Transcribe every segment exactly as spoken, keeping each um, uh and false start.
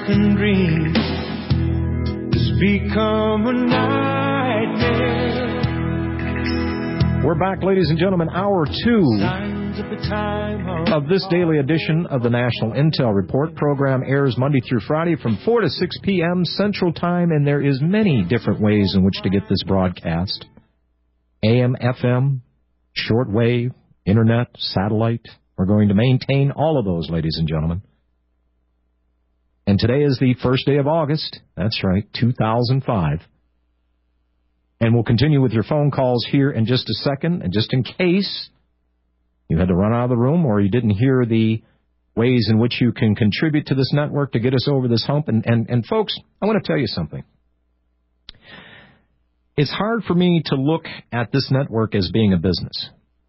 American dream has become a nightmare. We're back, ladies and gentlemen, hour two of this daily edition of the National Intel Report. Program airs Monday through Friday from four to six p.m. Central Time, and there is many different ways in which to get this broadcast. A M, F M, shortwave, internet, satellite. We're going to maintain all of those, ladies and gentlemen. And today is the first day of August. That's right, two thousand five. And we'll continue with your phone calls here in just a second. And just in case you had to run out of the room or you didn't hear the ways in which you can contribute to this network to get us over this hump. And, and, and folks, I want to tell you something. It's hard for me to look at this network as being a business.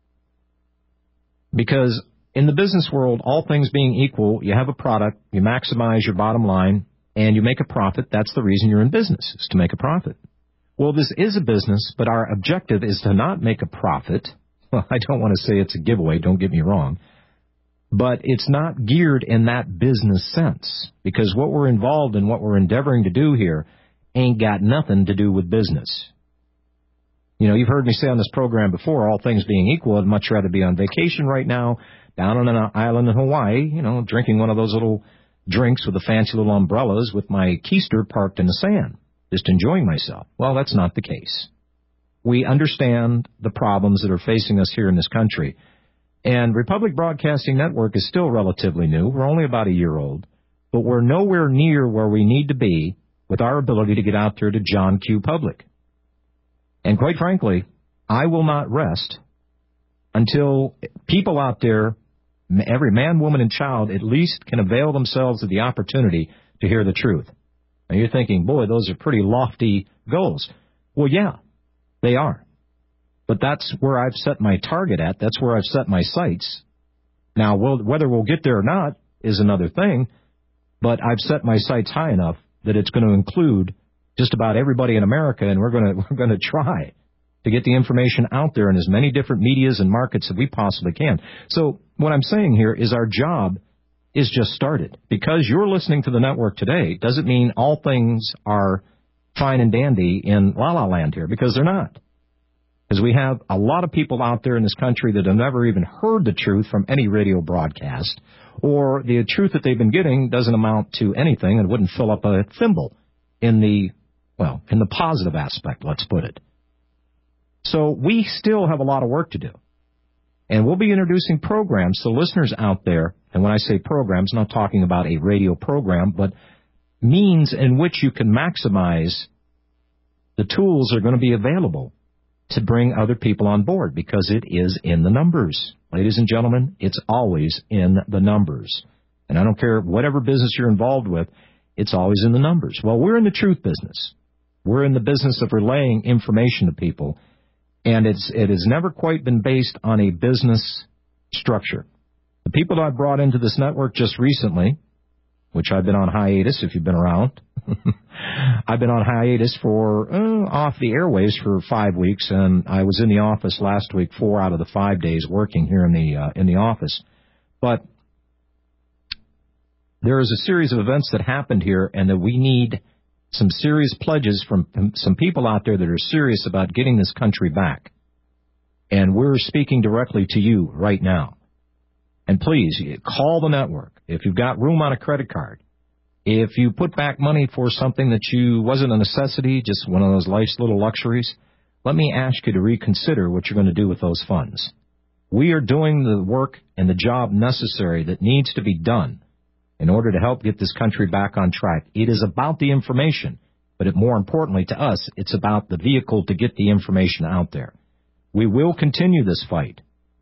Because in the business world, all things being equal, you have a product, you maximize your bottom line, and you make a profit. That's the reason you're in business, is to make a profit. Well, this is a business, but our objective is to not make a profit. Well, I don't want to say it's a giveaway, don't get me wrong. But it's not geared in that business sense, because what we're involved in, what we're endeavoring to do here, ain't got nothing to do with business. You know, you've heard me say on this program before, all things being equal, I'd much rather be on vacation right now, down on an island in Hawaii, you know, drinking one of those little drinks with the fancy little umbrellas with my keister parked in the sand, just enjoying myself. Well, that's not the case. We understand the problems that are facing us here in this country. And Republic Broadcasting Network is still relatively new. We're only about a year old. But we're nowhere near where we need to be with our ability to get out there to John Q. Public. And quite frankly, I will not rest until people out there, every man, woman, and child, at least can avail themselves of the opportunity to hear the truth. Now you're thinking, boy, those are pretty lofty goals. Well, yeah, they are. But that's where I've set my target at. That's where I've set my sights. Now, we'll, whether we'll get there or not is another thing, but I've set my sights high enough that it's going to include just about everybody in America, and we're going to we're going to try to get the information out there in as many different medias and markets that we possibly can. So what I'm saying here is our job is just started. Because you're listening to the network today doesn't mean all things are fine and dandy in la-la land here, because they're not. Because we have a lot of people out there in this country that have never even heard the truth from any radio broadcast, or the truth that they've been getting doesn't amount to anything and wouldn't fill up a thimble in the, well, in the positive aspect, let's put it. So we still have a lot of work to do. And we'll be introducing programs to listeners out there. And when I say programs, I'm not talking about a radio program, but means in which you can maximize the tools that are going to be available to bring other people on board, because it is in the numbers. Ladies and gentlemen, it's always in the numbers. And I don't care whatever business you're involved with, it's always in the numbers. Well, we're in the truth business. We're in the business of relaying information to people. And it's it has never quite been based on a business structure. The people that I brought into this network just recently, which I've been on hiatus if you've been around, I've been on hiatus for uh, off the airwaves for five weeks, and I was in the office last week, four out of the five days working here in the uh, in the office. But there is a series of events that happened here, and that we need some serious pledges from some people out there that are serious about getting this country back. And we're speaking directly to you right now. And please, call the network. If you've got room on a credit card, if you put back money for something that you wasn't a necessity, just one of those life's little luxuries, let me ask you to reconsider what you're going to do with those funds. We are doing the work and the job necessary that needs to be done in order to help get this country back on track. It is about the information, but it, more importantly to us, it's about the vehicle to get the information out there. We will continue this fight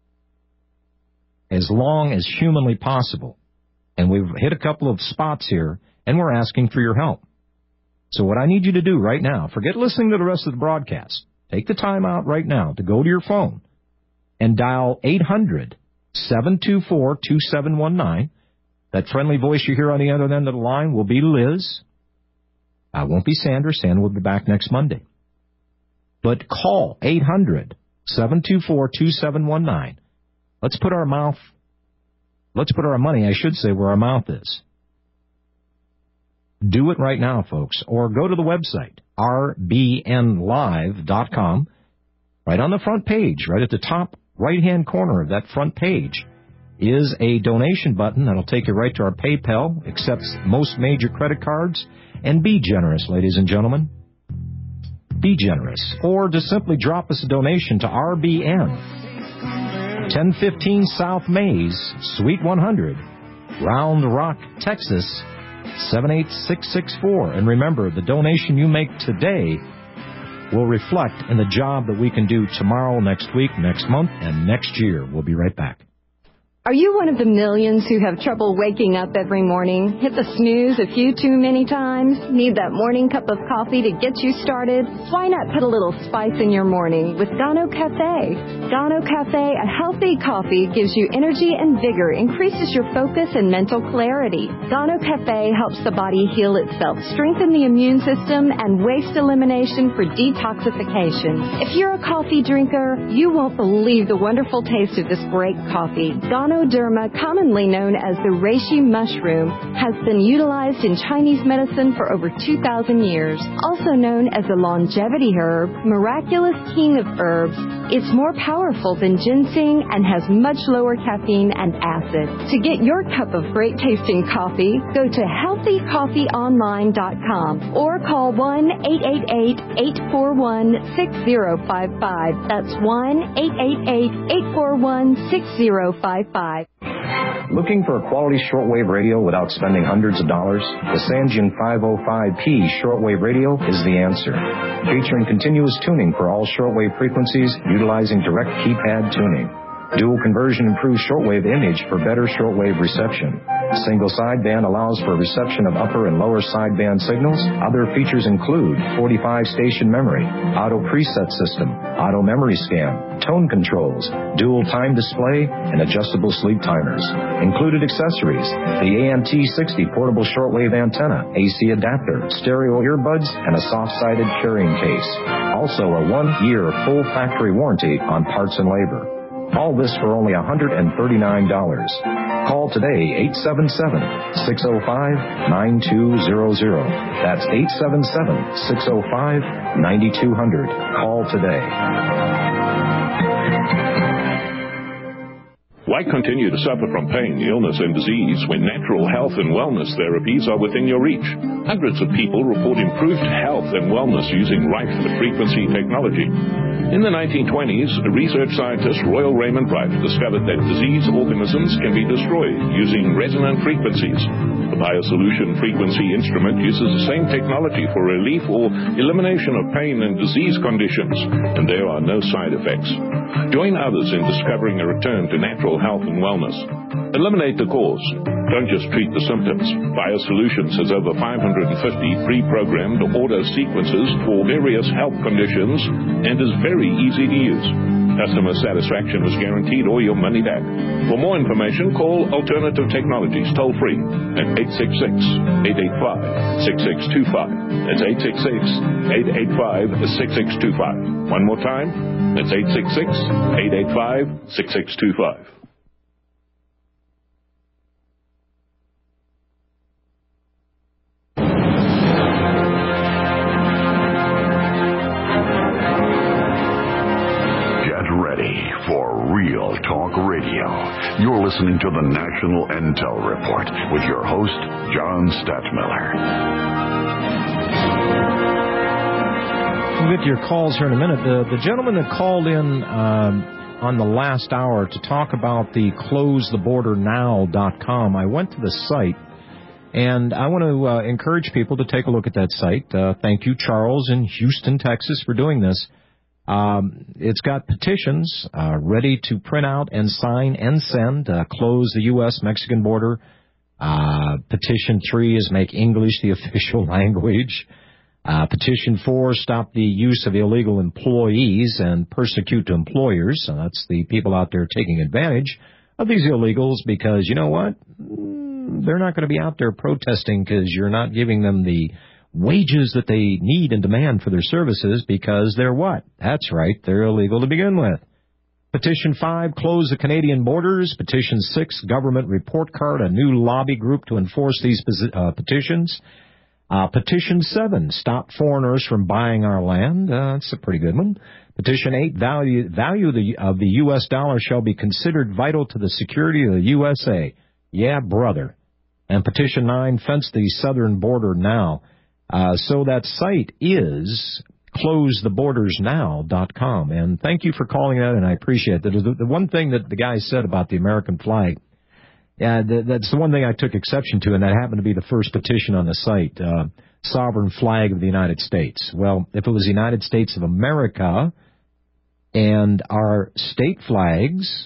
as long as humanly possible. And we've hit a couple of spots here, and we're asking for your help. So what I need you to do right now, forget listening to the rest of the broadcast. Take the time out right now to go to your phone and dial eight hundred, seven two four, two seven one nine. That friendly voice you hear on the other end of the line will be Liz. I won't be Sandra. Sandra will be back next Monday. But call eight hundred, seven two four, two seven one nine. Let's put our mouth, let's put our money, I should say, where our mouth is. Do it right now, folks, or go to the website, r b n live dot com. Right on the front page, right at the top right-hand corner of that front page, is a donation button that'll take you right to our PayPal, accepts most major credit cards, and be generous, ladies and gentlemen. Be generous. Or just simply drop us a donation to R B N, ten fifteen South Mays, Suite one hundred, Round Rock, Texas, seven eight six six four. And remember, the donation you make today will reflect in the job that we can do tomorrow, next week, next month, and next year. We'll be right back. Are you one of the millions who have trouble waking up every morning? Hit the snooze a few too many times? Need that morning cup of coffee to get you started? Why not put a little spice in your morning with Gano Cafe? Gano Cafe, a healthy coffee, gives you energy and vigor, increases your focus and mental clarity. Gano Cafe helps the body heal itself, strengthen the immune system, and waste elimination for detoxification. If you're a coffee drinker, you won't believe the wonderful taste of this great coffee. Gano Ganoderma, commonly known as the reishi mushroom, has been utilized in Chinese medicine for over two thousand years. Also known as the longevity herb, miraculous king of herbs, it's more powerful than ginseng and has much lower caffeine and acid. To get your cup of great tasting coffee, go to healthy coffee online dot com or call one eight eight eight, eight four one, six zero five five. That's one eight eight eight, eight four one, six zero five five. Looking for a quality shortwave radio without spending hundreds of dollars? The Sangean five oh five P shortwave radio is the answer. Featuring continuous tuning for all shortwave frequencies, utilizing direct keypad tuning. Dual conversion improves shortwave image for better shortwave reception. Single sideband allows for reception of upper and lower sideband signals. Other features include forty-five station memory, auto preset system, auto memory scan, tone controls, dual time display, and adjustable sleep timers. Included accessories: the A M T sixty portable shortwave antenna, A C adapter, stereo earbuds, and a soft-sided carrying case. Also a one-year full factory warranty on parts and labor. All this for only one hundred thirty-nine dollars. Call today, eight seven seven, six oh five, nine two zero zero. That's eight seven seven, six oh five, nine two zero zero. Call today. Why continue to suffer from pain, illness, and disease when natural health and wellness therapies are within your reach? Hundreds of people report improved health and wellness using Rife frequency technology. In the nineteen twenties, research scientist Royal Raymond Rife discovered that disease organisms can be destroyed using resonant frequencies. The Biosolution frequency instrument uses the same technology for relief or elimination of pain and disease conditions, and there are no side effects. Join others in discovering a return to natural health and wellness. Eliminate the cause. Don't just treat the symptoms. Biosolutions has over five hundred fifty pre-programmed auto sequences for various health conditions and is very easy to use. Customer satisfaction is guaranteed or your money back. For more information, call Alternative Technologies toll-free at eight six six, eight eight five, six six two five. That's eight six six, eight eight five, six six two five. One more time, that's eight six six, eight eight five, six six two five. Real Talk Radio. You're listening to the National Intel Report with your host, John Stadtmiller. We'll get to your calls here in a minute. The, the gentleman that called in um, on the last hour to talk about the close the border now dot com, I went to the site, and I want to uh, encourage people to take a look at that site. Uh, thank you, Charles, in Houston, Texas, for doing this. Um, it's got petitions uh, ready to print out and sign and send. Uh, close the U S Mexican border. Uh, petition three is make English the official language. Uh, petition four, stop the use of illegal employees and persecute employers. So that's the people out there taking advantage of these illegals because, you know what? They're not going to be out there protesting because you're not giving them the wages that they need and demand for their services because they're what? That's right, they're illegal to begin with. Petition five, close the Canadian borders. Petition six, government report card, a new lobby group to enforce these uh, petitions. Uh, petition seven, stop foreigners from buying our land. Uh, that's a pretty good one. Petition eight, value value the, of the U S dollar shall be considered vital to the security of the U S A. Yeah, brother. And petition nine, fence the southern border now. Uh, so that site is close the borders now dot com. And thank you for calling that, and I appreciate that. The, the one thing that the guy said about the American flag, yeah, the, that's the one thing I took exception to, and that happened to be the first petition on the site, uh, sovereign flag of the United States. Well, if it was the United States of America and our state flags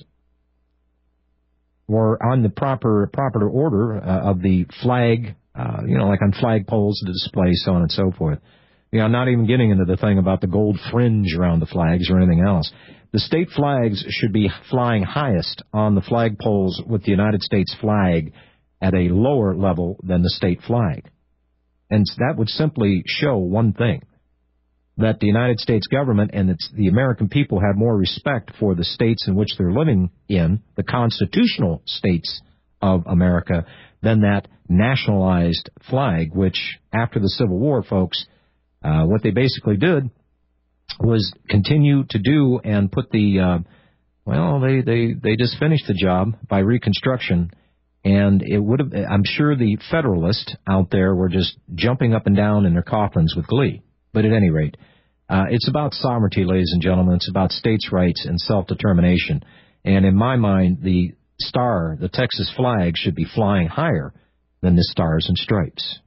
were on the proper proper order uh, of the flag, uh, you know, like on flagpoles, the display, so on and so forth. You know, not even getting into the thing about the gold fringe around the flags or anything else. The state flags should be flying highest on the flagpoles with the United States flag at a lower level than the state flag. And that would simply show one thing, that the United States government and it's the American people have more respect for the states in which they're living in, the constitutional states of America, than that nationalized flag, which after the Civil War, folks, uh, what they basically did was continue to do and put the, uh, well, they, they, they just finished the job by Reconstruction. And it would have, I'm sure the Federalists out there were just jumping up and down in their coffins with glee. But at any rate, uh, it's about sovereignty, ladies and gentlemen. It's about states' rights and self-determination. And in my mind, the star, the Texas flag, should be flying higher than the stars and stripes.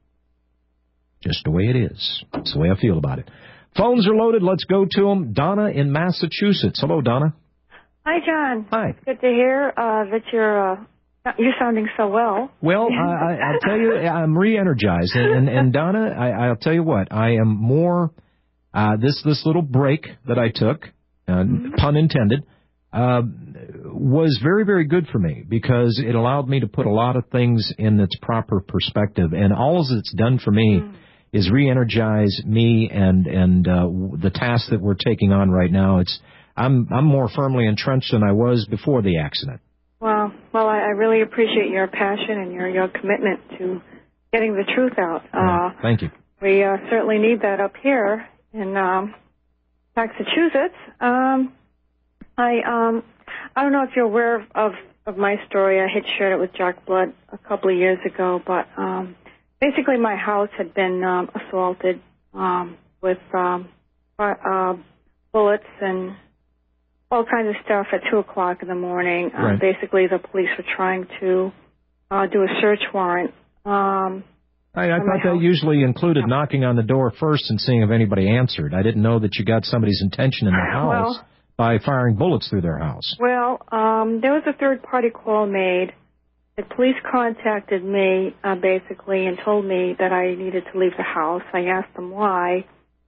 Just the way it is. That's the way I feel about it. Phones are loaded. Let's go to them. Donna in Massachusetts. Hello, Donna. Hi, John. Hi. It's good to hear uh, that you're uh, you're sounding so well. Well, I, I'll tell you, I'm re-energized. And, and, and Donna, I, I'll tell you what, I am more, uh, this, this little break that I took, uh, mm-hmm. pun intended, uh, was very, very good for me because it allowed me to put a lot of things in its proper perspective. And all it's done for me mm. is re-energize me and, and uh, the task that we're taking on right now. It's I'm, I'm more firmly entrenched than I was before the accident. Well, well, I, I really appreciate your passion and your, your commitment to getting the truth out. Uh, Thank you. We uh, certainly need that up here in um, Massachusetts. Um, I um, I don't know if you're aware of, of, of my story. I had shared it with Jack Blood a couple of years ago, but um, basically my house had been um, assaulted um, with um, uh, bullets and all kinds of stuff at two o'clock in the morning. Right. Uh, basically, the police were trying to uh, do a search warrant. Um, I, I thought that usually included knocking on the door first and seeing if anybody answered. I didn't know that you got somebody's intention in their house well, by firing bullets through their house. Well, um, there was a third-party call made. The police contacted me, uh, basically, and told me that I needed to leave the house. I asked them why.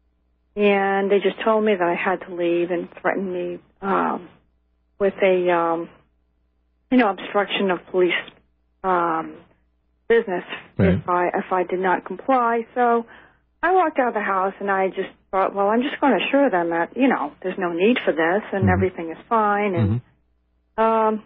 And they just told me that I had to leave and threatened me um, with a, um, you know, obstruction of police um, business right. if I if I did not comply. So I walked out of the house and I just thought, well, I'm just going to assure them that, you know, there's no need for this and mm-hmm. everything is fine. And mm-hmm. um,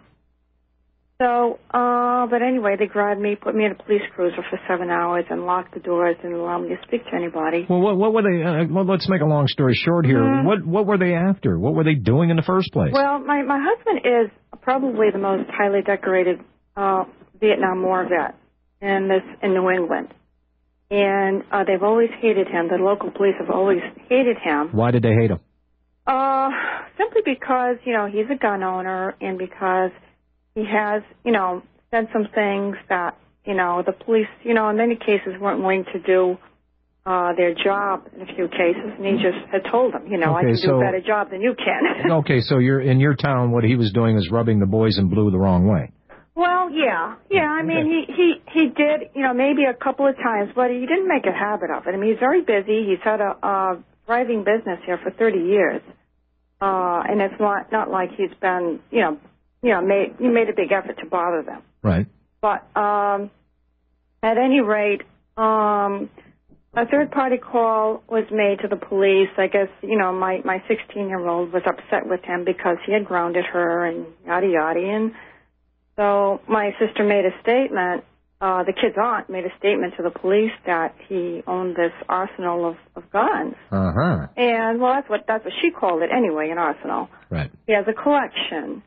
so, uh, but anyway, they grabbed me, put me in a police cruiser for seven hours and locked the doors and allowed me to speak to anybody. Well, what, what were they, uh, well, let's make a long story short here. Mm-hmm. What what were they after? What were they doing in the first place? Well, my, my husband is probably the most highly decorated uh, Vietnam War vet in this in New England. And uh, they've always hated him. The local police have always hated him. Why did they hate him? Uh, simply because, you know, he's a gun owner and because he has, you know, said some things that, you know, the police, you know, in many cases weren't willing to do uh, their job in a few cases, and he just had told them, you know, okay, I can so, do a better job than you can. Okay, so you're in your town, what he was doing is rubbing the boys in blue the wrong way. Well, yeah, yeah, I mean, okay. he, he, he did, you know, maybe a couple of times, but he didn't make a habit of it. I mean, he's very busy. He's had a, a thriving business here for thirty years, uh, and it's not, not like he's been, you know, you know, made, he made a big effort to bother them. Right. But um, at any rate, um, a third-party call was made to the police. I guess, you know, my, my sixteen-year-old was upset with him because he had grounded her and yada, yada. And so my sister made a statement uh, the kid's aunt made a statement to the police that he owned this arsenal of, of guns. Uh-huh. And, well, that's what, that's what she called it anyway, an arsenal. Right. He has a collection.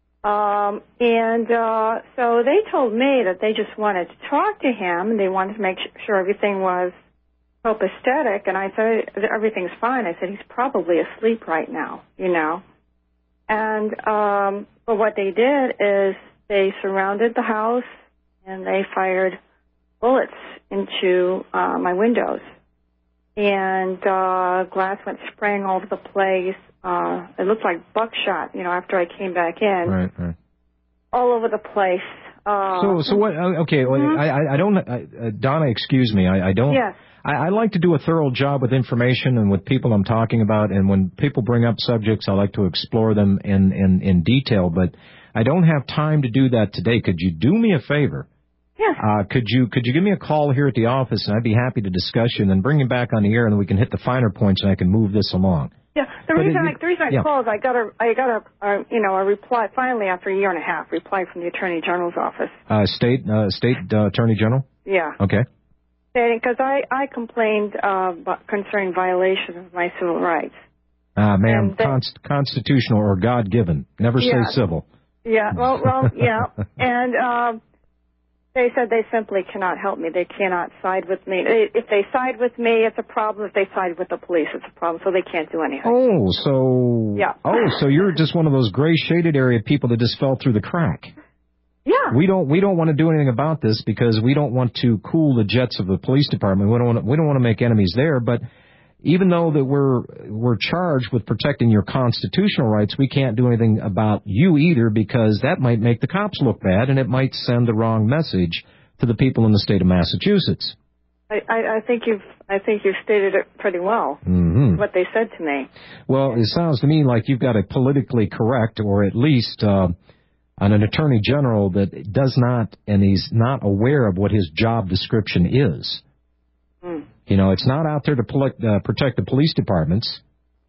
Um, and uh, so they told me that they just wanted to talk to him, and they wanted to make sure everything was copacetic. And I said, everything's fine. I said, he's probably asleep right now, you know. And um, but what they did is they surrounded the house, and they fired bullets into uh, my windows. And uh, glass went spraying all over the place. Uh, it looked like buckshot, you know, after I came back in. Right, right. All over the place. Uh, so, so what? Okay, well, mm-hmm. I, I don't. I, uh, Donna, excuse me. I, I don't. Yes. I, I like to do a thorough job with information and with people I'm talking about. And when people bring up subjects, I like to explore them in, in, in detail. But I don't have time to do that today. Could you do me a favor? Yes. Uh, could you could you give me a call here at the office, and I'd be happy to discuss you, and then bring you back on the air, and we can hit the finer points, and I can move this along. Yeah, the but reason it, I, the reason I yeah. called, I got a, I got a, a, you know, a reply finally after a year and a half, reply from the Attorney General's office. Uh, state, uh, state uh, Attorney General. Yeah. Okay. Because I, I complained uh, concerning violation of my civil rights. Ah, uh, ma'am, they, const- constitutional or God-given. Never yeah. say civil. Yeah. Well, well, yeah, and. Uh, They said they simply cannot help me. They cannot side with me. If they side with me, it's a problem. If they side with the police, it's a problem. So they can't do anything. Oh, so yeah. Oh, so you're just one of those gray shaded area people that just fell through the crack. Yeah. We don't we don't want to do anything about this because we don't want to cool the jets of the police department. We don't want to, we don't want to make enemies there, but even though that we're we're charged with protecting your constitutional rights, we can't do anything about you either because that might make the cops look bad and it might send the wrong message to the people in the state of Massachusetts. I, I, I think you've I think you've stated it pretty well. Mm-hmm. What they said to me. Well, it sounds to me like you've got a politically correct, or at least uh, an attorney general that does not and he's not aware of what his job description is. Mm. You know, it's not out there to pol- uh, protect the police departments.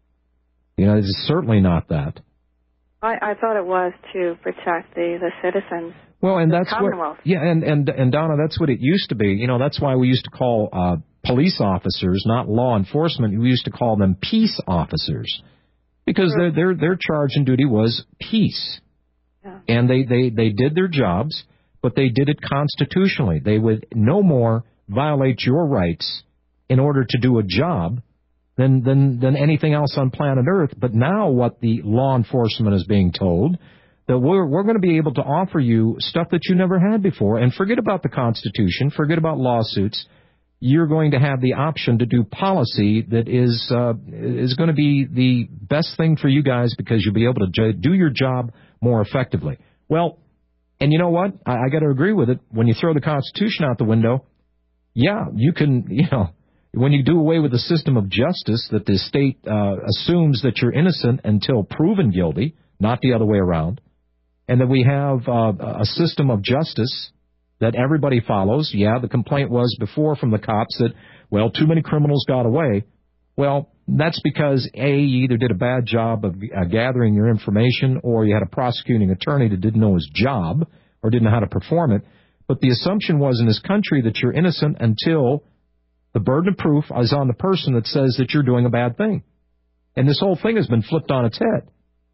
You know, it's certainly not that. I, I thought it was to protect the, the citizens. Well, and that's what, yeah, and, and, and Donna, that's what it used to be. You know, that's why we used to call uh, police officers, not law enforcement, we used to call them peace officers. Because sure. their, their, their charge and duty was peace. Yeah. And they, they, they did their jobs, but they did it constitutionally. They would no more violate your rights in order to do a job than, than, than anything else on planet Earth. But now what the law enforcement is being told, that we're, we're going to be able to offer you stuff that you never had before. And forget about the Constitution, forget about lawsuits. You're going to have the option to do policy that is, uh, is going to be the best thing for you guys because you'll be able to j- do your job more effectively. Well, and you know what? I, I got to agree with it. When you throw the Constitution out the window, yeah, you can, you know, when you do away with the system of justice that the state uh, assumes that you're innocent until proven guilty, not the other way around, and that we have uh, a system of justice that everybody follows. Yeah, the complaint was before from the cops that, well, too many criminals got away. Well, that's because, A, you either did a bad job of uh, gathering your information or you had a prosecuting attorney that didn't know his job or didn't know how to perform it. But the assumption was in this country that you're innocent until the burden of proof is on the person that says that you're doing a bad thing. And this whole thing has been flipped on its head.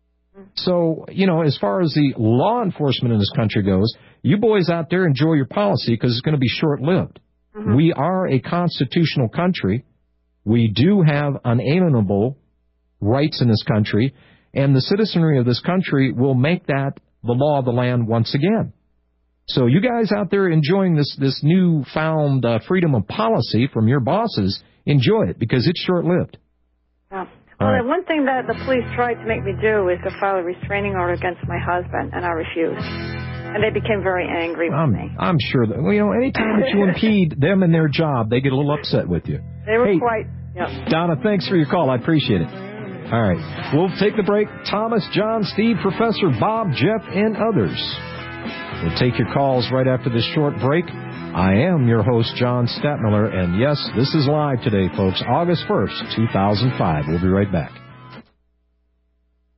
So, you know, as far as the law enforcement in this country goes, you boys out there enjoy your policy because it's going to be short-lived. Mm-hmm. We are a constitutional country. We do have unalienable rights in this country, and the citizenry of this country will make that the law of the land once again. So you guys out there enjoying this, this newfound uh, freedom of policy from your bosses, enjoy it because it's short-lived. Yeah. Well, right. The one thing that the police tried to make me do is to file a restraining order against my husband, and I refused. And they became very angry with I'm, me. I'm sure that, well, you know, anytime that you impede them in their job, they get a little upset with you. They were hey, quite, yeah. Donna, thanks for your call. I appreciate it. All right. We'll take the break. Thomas, John, Steve, Professor Bob, Jeff, and others. We'll take your calls right after this short break. I am your host, John Stadtmiller, and yes, this is live today, folks, August first, two thousand five. We'll be right back.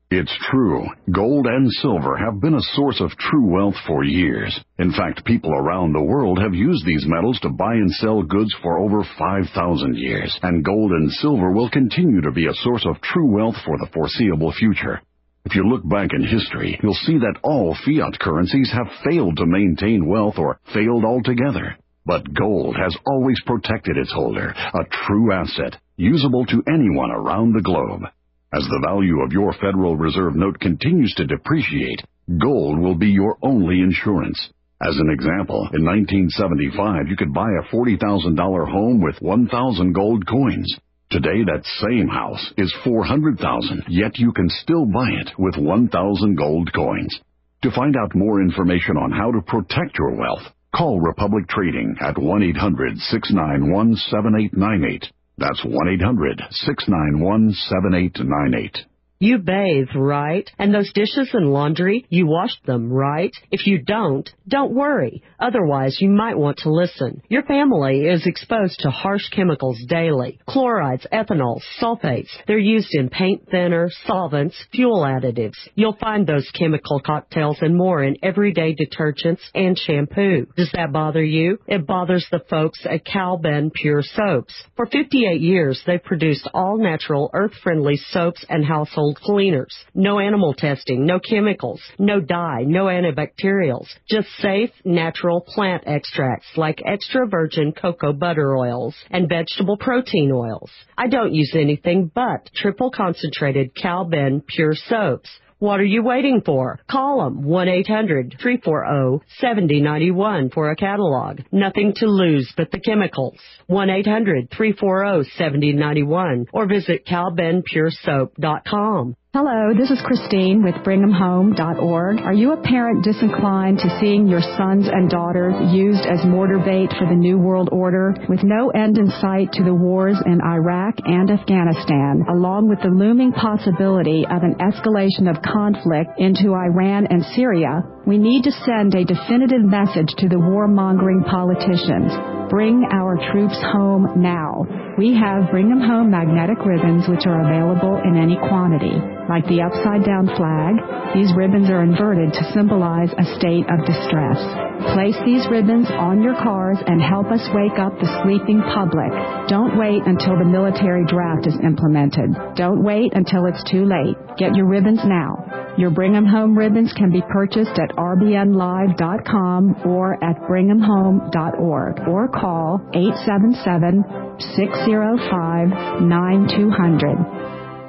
It's true. Gold and silver have been a source of true wealth for years. In fact, people around the world have used these metals to buy and sell goods for over five thousand years, and gold and silver will continue to be a source of true wealth for the foreseeable future. If you look back in history, you'll see that all fiat currencies have failed to maintain wealth or failed altogether. But gold has always protected its holder, a true asset, usable to anyone around the globe. As the value of your Federal Reserve note continues to depreciate, gold will be your only insurance. As an example, in nineteen seventy-five, you could buy a forty thousand dollars home with one thousand gold coins. Today, that same house is four hundred thousand dollars, yet you can still buy it with one thousand gold coins. To find out more information on how to protect your wealth, call Republic Trading at one eight hundred, six nine one, seven eight nine eight. That's one eight hundred, six nine one, seven eight nine eight. You bathe, right? And those dishes and laundry, you washed them, right? If you don't, don't worry. Otherwise, you might want to listen. Your family is exposed to harsh chemicals daily. Chlorides, ethanols, sulfates. They're used in paint thinner, solvents, fuel additives. You'll find those chemical cocktails and more in everyday detergents and shampoo. Does that bother you? It bothers the folks at Cal-Ben Pure Soaps. For fifty-eight years, they've produced all-natural, earth-friendly soaps and household cleaners. No animal testing, no chemicals, no dye, no antibacterials. Just safe, natural plant extracts like extra virgin cocoa butter oils and vegetable protein oils. I don't use anything but triple concentrated Cal-Ben Pure Soaps. What are you waiting for? Call them one eight hundred, three four zero, seven zero nine one for a catalog. Nothing to lose but the chemicals. one eight hundred, three four zero, seven zero nine one or visit cal ben pure soap dot com. Hello, this is Christine with Brigham Home dot org. Are you a parent disinclined to seeing your sons and daughters used as mortar bait for the New World Order? With no end in sight to the wars in Iraq and Afghanistan, along with the looming possibility of an escalation of conflict into Iran and Syria, we need to send a definitive message to the warmongering politicians. Bring our troops home now. We have Bring 'em Home magnetic ribbons, which are available in any quantity. Like the upside-down flag, these ribbons are inverted to symbolize a state of distress. Place these ribbons on your cars and help us wake up the sleeping public. Don't wait until the military draft is implemented. Don't wait until it's too late. Get your ribbons now. Your Bring 'em Home ribbons can be purchased at r b n live dot com or at brigham home dot org or call eight seven seven, six zero five, nine two zero zero.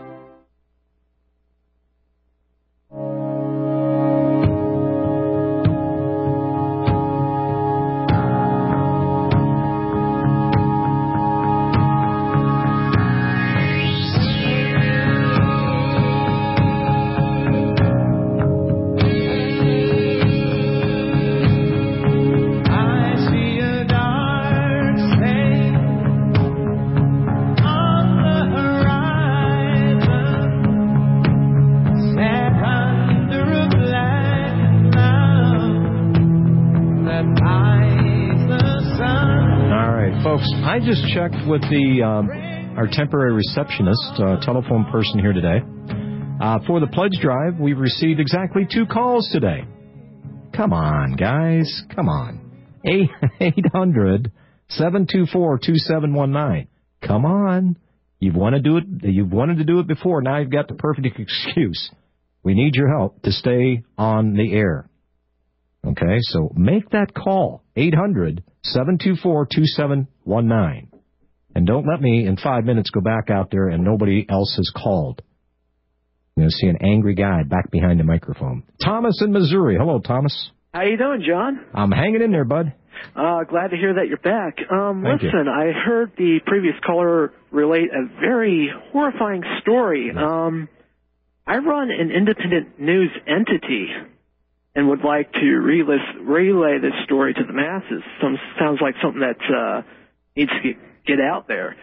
I just checked with the um, our temporary receptionist, uh, telephone person here today. Uh, for the pledge drive, we've received exactly two calls today. Come on, guys. Come on. eight hundred, seven two four, two seven one nine. Come on. You've wanted to do it. You've wanted to do it before. Now you've got the perfect excuse. We need your help to stay on the air. Okay, so make that call. eight hundred, seven two four, two seven one nine. And don't let me, in five minutes, go back out there and nobody else has called. You're going to see an angry guy back behind the microphone. Thomas in Missouri. Hello, Thomas. How you doing, John? I'm hanging in there, bud. Uh, glad to hear that you're back. Um, Thank listen, you. I heard the previous caller relate a very horrifying story. Um, I run an independent news entity and would like to relay, relay this story to the masses. Some sounds like something that uh, needs to get, get out there.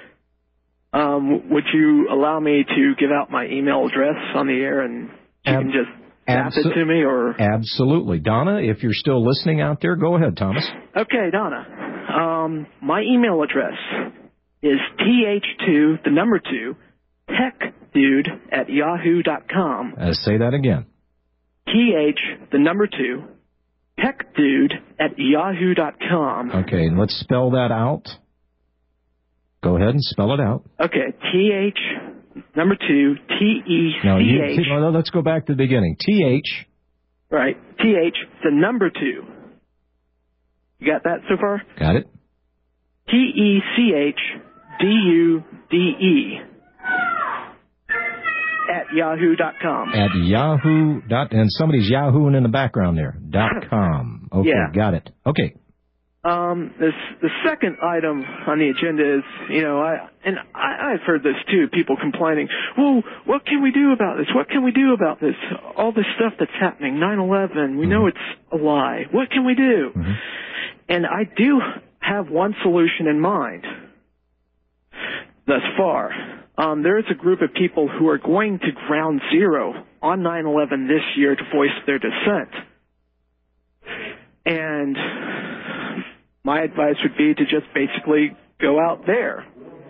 Um, would you allow me to give out my email address on the air and you Ab- can just tap abso- it to me? Or Absolutely. Donna, if you're still listening out there, go ahead, Thomas. Okay, Donna. Um, my email address is T H two, the number two, tech techdude at yahoo dot com. Uh, say that again. T H, the number two, techdude at yahoo dot com. Okay, let's spell that out. Go ahead and spell it out. Okay, T H, number two, T E C H. No, you, t- no, let's go back to the beginning. T H. Right, T H, the number two. You got that so far? Got it. T E C H D U D E at yahoo dot com. At yahoo dot, and somebody's yahooing in the background there. Dot com. Okay, yeah. Got it. Okay. Um, this the second item on the agenda is, you know, I and I, I've heard this too. People complaining, "Well, what can we do about this? What can we do about this? All this stuff that's happening, nine eleven. We mm-hmm. know it's a lie. What can we do?" Mm-hmm. And I do have one solution in mind. Thus far, um, there is a group of people who are going to ground zero on nine eleven this year to voice their dissent. And my advice would be to just basically go out there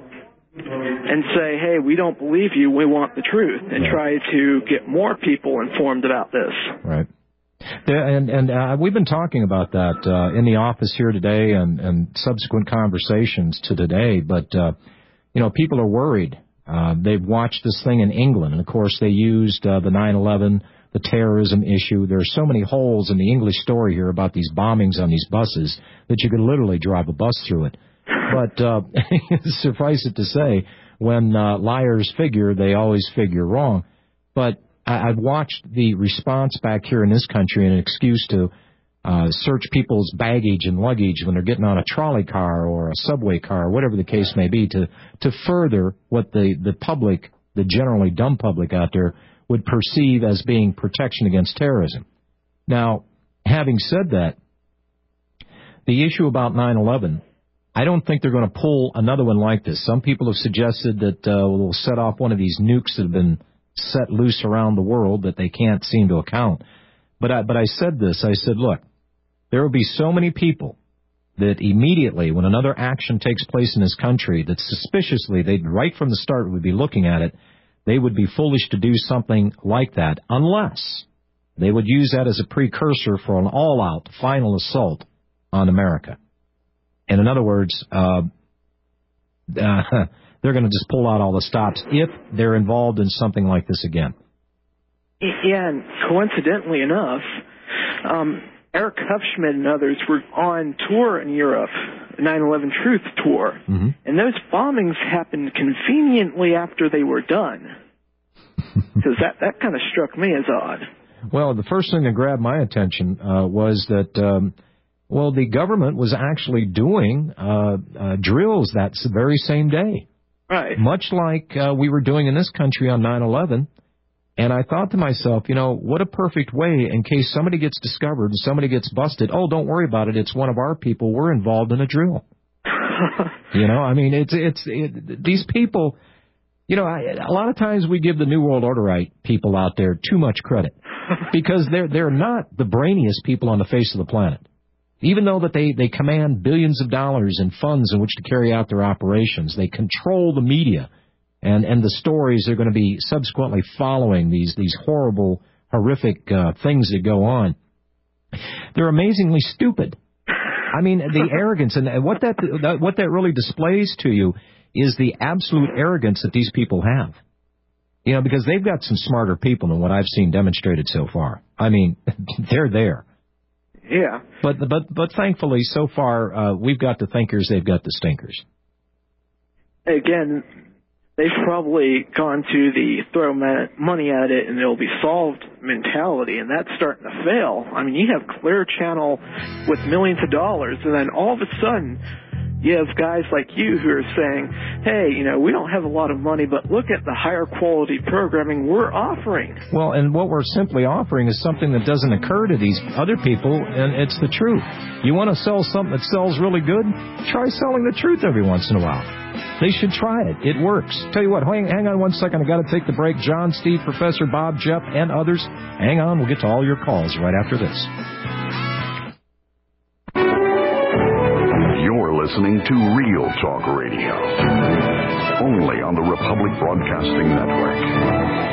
and say, hey, we don't believe you, we want the truth, and right. try to get more people informed about this. Right. And, and uh, we've been talking about that uh, in the office here today and, and subsequent conversations to today, but, uh, you know, people are worried. Uh, they've watched this thing in England, and, of course, they used uh, the nine eleven, the terrorism issue. There are so many holes in the English story here about these bombings on these buses that you could literally drive a bus through it. But uh, suffice it to say, when uh, liars figure, they always figure wrong. But I- I've watched the response back here in this country, an excuse to uh, search people's baggage and luggage when they're getting on a trolley car or a subway car, or whatever the case may be, to, to further what the, the public, the generally dumb public out there, would perceive as being protection against terrorism. Now, having said that, the issue about nine eleven, I don't think they're going to pull another one like this. Some people have suggested that uh, we'll set off one of these nukes that have been set loose around the world that they can't seem to account. But I, but I said this. I said, look, there will be so many people that immediately when another action takes place in this country that suspiciously, they'd right from the start would be looking at it, they would be foolish to do something like that unless they would use that as a precursor for an all-out final assault on America. And in other words, uh, uh, they're going to just pull out all the stops if they're involved in something like this again. Yeah, and coincidentally enough, um, Eric Hufschmidt and others were on tour in Europe, nine eleven Truth Tour, mm-hmm. and those bombings happened conveniently after they were done. Because that, that kind of struck me as odd. Well, the first thing that grabbed my attention uh, was that, um, well, the government was actually doing uh, uh, drills that very same day. Right. Much like uh, we were doing in this country on nine eleven. And I thought to myself, you know, what a perfect way in case somebody gets discovered and somebody gets busted. Oh, don't worry about it. It's one of our people. We're involved in a drill. You know, I mean, it's it's it, these people, you know, I, a lot of times we give the New World Orderite people out there too much credit because they're they're not the brainiest people on the face of the planet. Even though that they, they command billions of dollars in funds in which to carry out their operations, they control the media. And and the stories are going to be subsequently following these these horrible, horrific uh, things that go on. They're amazingly stupid. I mean, the arrogance and what that what that really displays to you is the absolute arrogance that these people have. You know, because they've got some smarter people than what I've seen demonstrated so far. I mean, they're there. Yeah. But but but thankfully, so far uh, we've got the thinkers, they've got the stinkers. Again, they've probably gone to the throw money at it and it'll be solved mentality, and that's starting to fail. I mean, you have Clear Channel with millions of dollars, and then all of a sudden you have guys like you who are saying, hey, you know, we don't have a lot of money, but look at the higher quality programming we're offering. Well, and what we're simply offering is something that doesn't occur to these other people, and it's the truth. You want to sell something that sells really good? Try selling the truth every once in a while. They should try it. It works. Tell you what, hang, hang on one second. I got to take the break. John, Steve, Professor Bob, Jeff, and others. Hang on. We'll get to all your calls right after this. You're listening listening to Real Talk Radio, only on the Republic Broadcasting Network.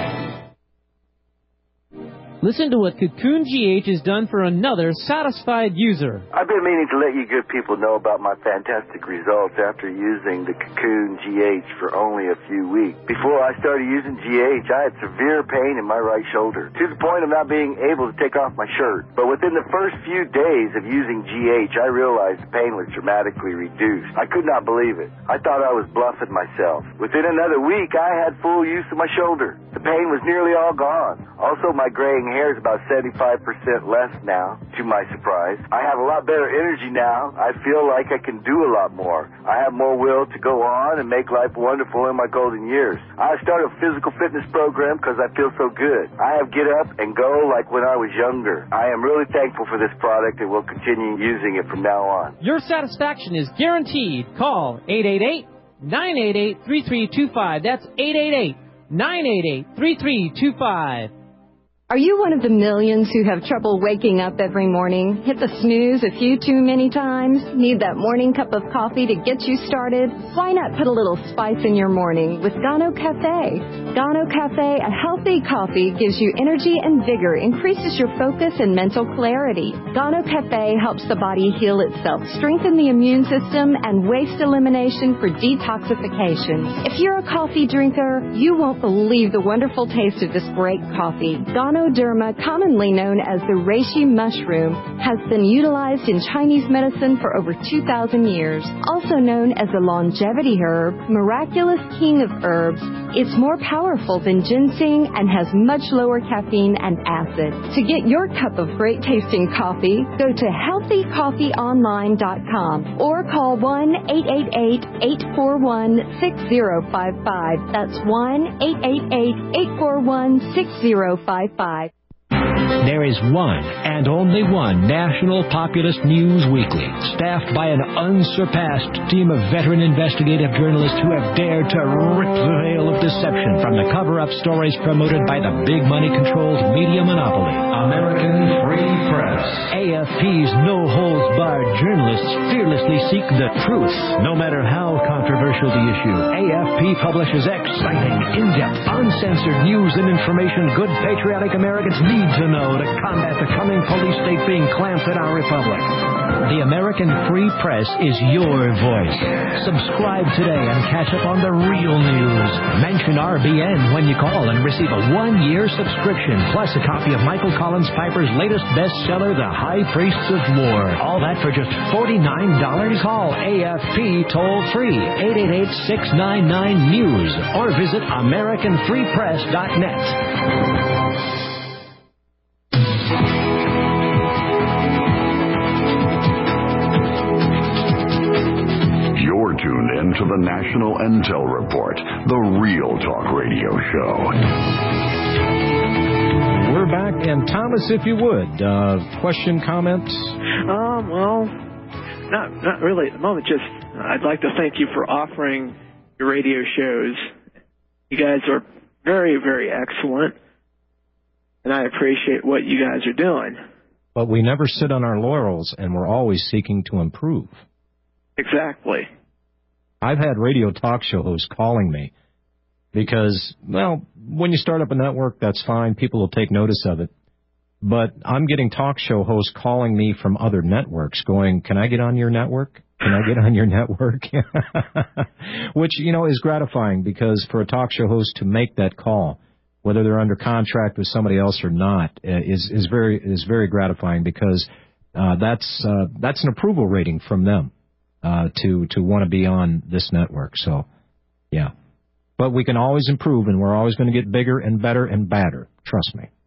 Listen to what Cocoon G H has done for another satisfied user. I've been meaning to let you good people know about my fantastic results after using the Cocoon G H for only a few weeks. Before I started using G H, I had severe pain in my right shoulder, to the point of not being able to take off my shirt. But within the first few days of using G H, I realized the pain was dramatically reduced. I could not believe it. I thought I was bluffing myself. Within another week, I had full use of my shoulder. The pain was nearly all gone. Also, my graying hair is about seventy-five percent less now, to my surprise. I have a lot better energy now. I feel like I can do a lot more. I have more will to go on and make life wonderful in my golden years. I started a physical fitness program because I feel so good. I have get up and go like when I was younger. I am really thankful for this product and will continue using it from now on. Your satisfaction is guaranteed. Call eight eight eight, nine eight eight, three three two five. That's eight eight eight, nine eight eight, three three two five. Are you one of the millions who have trouble waking up every morning? Hit the snooze a few too many times? Need that morning cup of coffee to get you started? Why not put a little spice in your morning with Gano Cafe? Gano Cafe, a healthy coffee, gives you energy and vigor, increases your focus and mental clarity. Gano Cafe helps the body heal itself, strengthen the immune system, and waste elimination for detoxification. If you're a coffee drinker, you won't believe the wonderful taste of this great coffee. Gano Ganoderma, commonly known as the reishi mushroom, has been utilized in Chinese medicine for over two thousand years. Also known as the longevity herb, miraculous king of herbs, it's more powerful than ginseng and has much lower caffeine and acid. To get your cup of great tasting coffee, go to healthy coffee online dot com or call one eight eight eight, eight four one, six zero five five. That's one eight eight eight, eight four one, six zero five five. There is one and only one National Populist News Weekly, staffed by an unsurpassed team of veteran investigative journalists who have dared to rip the veil of deception from the cover-up stories promoted by the big money-controlled media monopoly, American Free Press. A F P's no-holds-barred journalists fearlessly seek the truth, no matter how controversial the issue. A F P publishes exciting, in-depth, uncensored news and information good patriotic Americans need to know to combat the coming police state being clamped in our republic. The American Free Press is your voice. Subscribe today and catch up on the real news. Mention R B N when you call and receive a one-year subscription, plus a copy of Michael Collins Piper's latest bestseller, The High Priests of War. All that for just forty-nine dollars. Call A F P toll-free, eight eight eight, six nine nine, news, or visit American Free Press dot net. You're tuned in to the National Intel Report, the Real Talk Radio Show. We're back, and Thomas, if you would, uh, question, comments? Um, well, not not really at the moment. Just I'd like to thank you for offering your radio shows. You guys are very, very excellent, and I appreciate what you guys are doing. But we never sit on our laurels, and we're always seeking to improve. Exactly. I've had radio talk show hosts calling me because, well, when you start up a network, that's fine. People will take notice of it. But I'm getting talk show hosts calling me from other networks going, can I get on your network? Can I get on your network? Which, you know, is gratifying because for a talk show host to make that call, whether they're under contract with somebody else or not, is, is very is very gratifying because uh, that's uh, that's an approval rating from them. Uh, to to want to be on this network. So, yeah. But we can always improve, and we're always going to get bigger and better and badder. Trust me.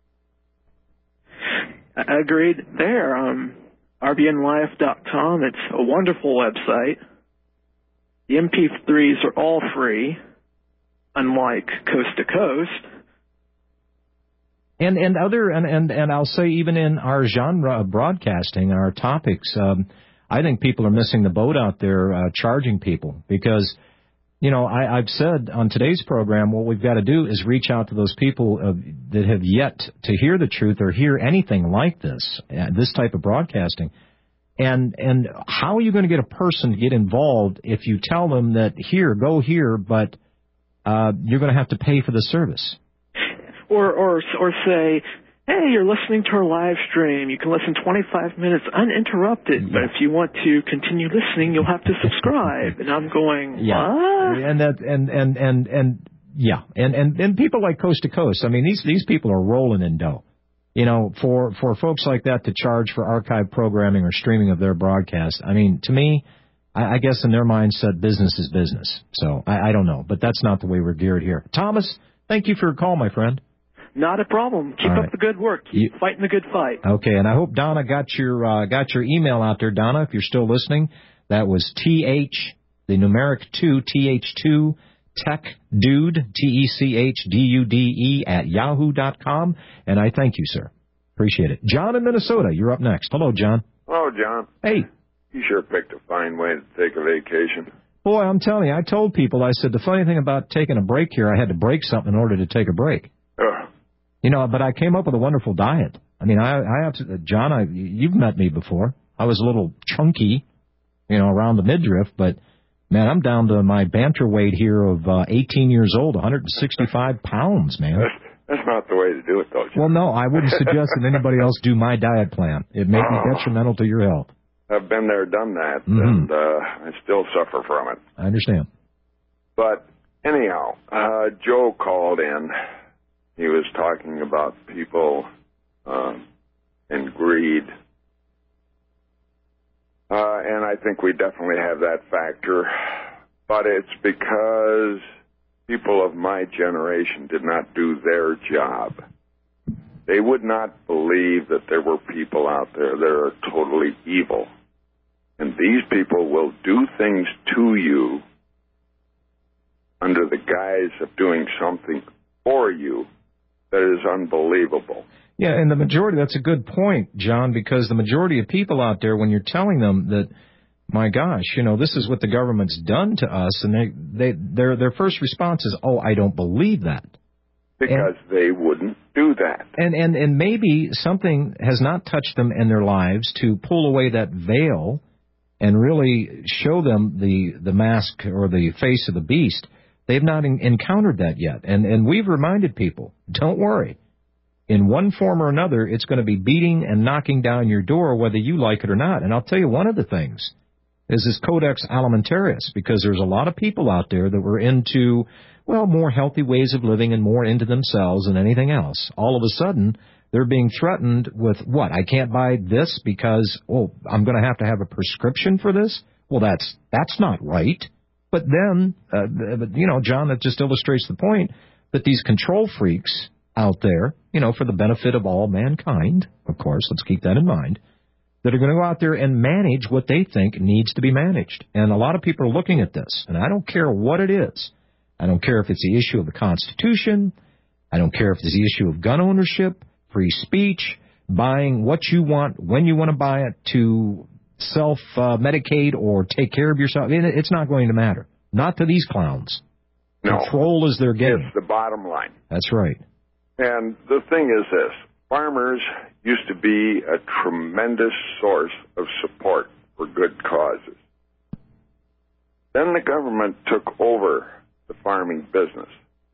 Agreed there. Um, R B N life dot com, it's a wonderful website. The M P threes are all free, unlike Coast to Coast. And and other and, and, and I'll say even in our genre of broadcasting, our topics, um, I think people are missing the boat out there uh, charging people because, you know, I, I've said on today's program what we've got to do is reach out to those people uh, that have yet to hear the truth or hear anything like this, uh, this type of broadcasting, And and how are you going to get a person to get involved if you tell them that, here, go here, but uh, you're going to have to pay for the service? Or, or, or say, hey, you're listening to our live stream. You can listen twenty-five minutes uninterrupted, yeah. but if you want to continue listening, you'll have to subscribe. And I'm going, yeah. what? And that, and, and, and, and, yeah. And, and, and people like Coast to Coast, I mean, these, these people are rolling in dough. You know, for, for folks like that to charge for archive programming or streaming of their broadcast, I mean, to me, I, I guess in their mindset, business is business. So I, I don't know, but that's not the way we're geared here. Thomas, thank you for your call, my friend. Not a problem. Keep All up right. the good work. Keep you, fighting the good fight. Okay, and I hope Donna got your uh, got your email out there, Donna, if you're still listening. That was T H, the numeric two, T H two, Tech Dude, T E C H D U D E, at yahoo dot com. And I thank you, sir. Appreciate it. John in Minnesota, you're up next. Hello, John. Hello, John. Hey. You sure picked a fine way to take a vacation. Boy, I'm telling you, I told people, I said, the funny thing about taking a break here, I had to break something in order to take a break. Ugh. You know, but I came up with a wonderful diet. I mean, I, I have to, John, I, you've met me before. I was a little chunky, you know, around the midriff, but, man, I'm down to my banter weight here of uh, eighteen years old, one hundred sixty-five pounds, man. That's, that's not the way to do it, though, John. Well, no, I wouldn't suggest that anybody else do my diet plan. It may oh, be detrimental to your health. I've been there, done that, mm-hmm. and uh, I still suffer from it. I understand. But anyhow, uh, Joe called in. He was talking about people uh, and greed. Uh, and I think we definitely have that factor. But it's because people of my generation did not do their job. They would not believe that there were people out there that are totally evil. And these people will do things to you under the guise of doing something for you that is unbelievable. Yeah, and the majority, that's a good point, John, because the majority of people out there, when you're telling them that, my gosh, you know, this is what the government's done to us, and they, they their their first response is, oh, I don't believe that. Because and, they wouldn't do that. And, and, and maybe something has not touched them in their lives to pull away that veil and really show them the, the mask or the face of the beast. They've not in, encountered that yet. And, and we've reminded people, don't worry. In one form or another, it's going to be beating and knocking down your door whether you like it or not. And I'll tell you, one of the things is this Codex Alimentarius, because there's a lot of people out there that were into, well, more healthy ways of living and more into themselves than anything else. All of a sudden, they're being threatened with, what, I can't buy this because, oh, I'm going to have to have a prescription for this? Well, that's that's not right. But then, uh, you know, John, that just illustrates the point that these control freaks out there, you know, for the benefit of all mankind, of course, let's keep that in mind, that are going to go out there and manage what they think needs to be managed. And a lot of people are looking at this, and I don't care what it is. I don't care if it's the issue of the Constitution. I don't care if it's the issue of gun ownership, free speech, buying what you want, when you want to buy it, to self-medicate uh, or take care of yourself. It's not going to matter. Not to these clowns. No. Control is their game. It's the bottom line. That's right. And the thing is this. Farmers used to be a tremendous source of support for good causes. Then the government took over the farming business.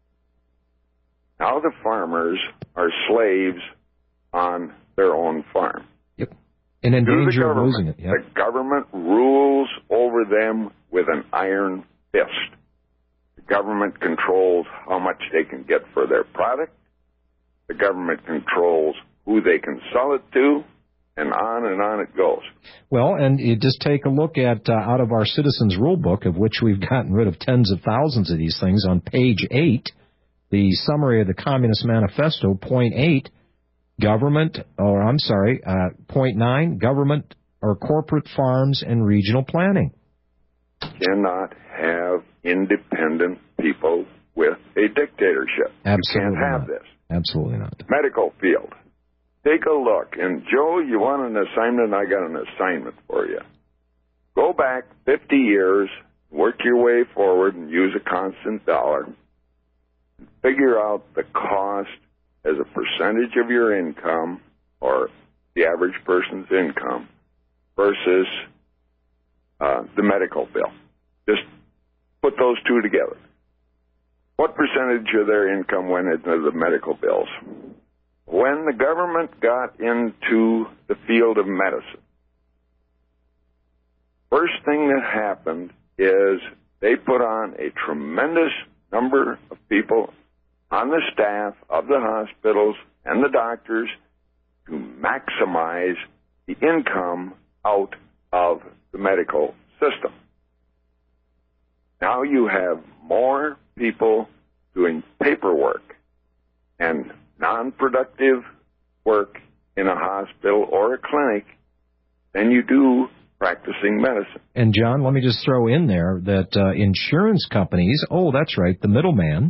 Now the farmers are slaves on their own farm. Yep. And in danger of losing it. Yep. The government rules over them with an iron fist. The government controls how much they can get for their product. The government controls who they can sell it to, and on and on it goes. Well, and you just take a look at, uh, out of our Citizens Rule Book, of which we've gotten rid of tens of thousands of these things, on page eight, the summary of the Communist Manifesto, point eight, government, or I'm sorry, uh, point nine, government or corporate farms and regional planning. Cannot have independent people with a dictatorship. Absolutely You can't have not. this. Absolutely not. Medical field. Take a look. And, Joe, you want an assignment? I got an assignment for you. Go back fifty years, work your way forward, and use a constant dollar. And figure out the cost as a percentage of your income, or the average person's income, versus uh, the medical bill. Just put those two together. What percentage of their income went into the medical bills? When the government got into the field of medicine, first thing that happened is they put on a tremendous number of people on the staff of the hospitals and the doctors to maximize the income out of the medical system. Now you have more people doing paperwork and non-productive work in a hospital or a clinic than you do practicing medicine. And, John, let me just throw in there that uh, insurance companies, oh, that's right, the middleman,